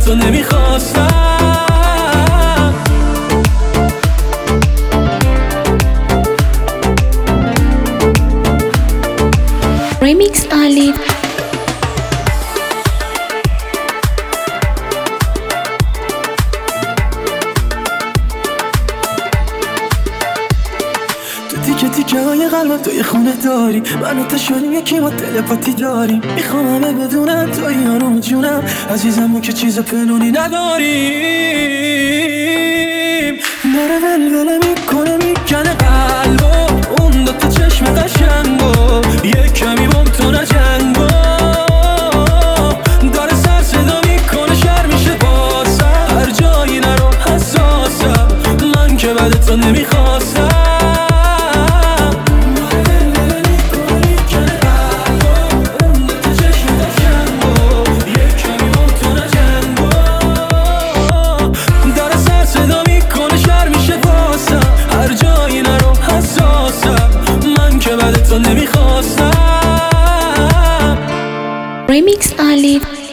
تو نمیخواستم. Remix Ali. تیکه تیکه های قلبم توی خونه داری، من و تو شدیم یکی، ما تلپاتی داریم. میخوام همه بدونم توی یارو جونم، عزیزم ما که چیز پنونی نداریم. داره ولوله میکنه میکنه قلبو، اون دوتا چشم قشنگو، یه کمی بام تو نجنگو. داره سر صدا میکنه شر میشه باسم، هر جایی نرو حساسم، من که بعد تو نمیخواستم. Remix Ali.